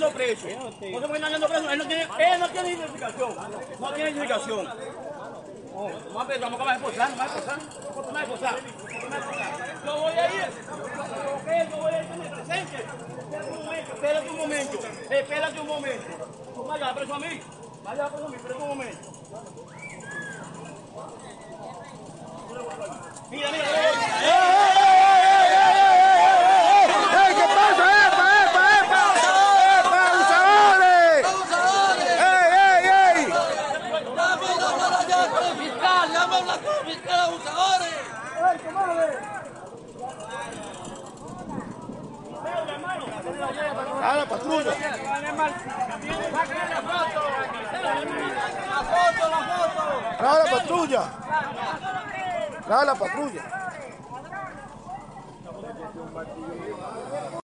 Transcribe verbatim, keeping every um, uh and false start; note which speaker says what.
Speaker 1: dañando preso. No se puede estar dañando preso. Él no tiene, él no tiene identificación. No tiene identificación. Oh, vamos a ver, vamos a esposar, vamos a esposar. Vamos a esposar. Yo voy a ir. Yo voy a ir presente. Espérate un momento. Espérate un momento. Tú vayas preso a mí. Vaya preso a mí, espérate un momento. Mira, mira.
Speaker 2: ¡A la patrulla! ¡A la patrulla! ¡A la patrulla!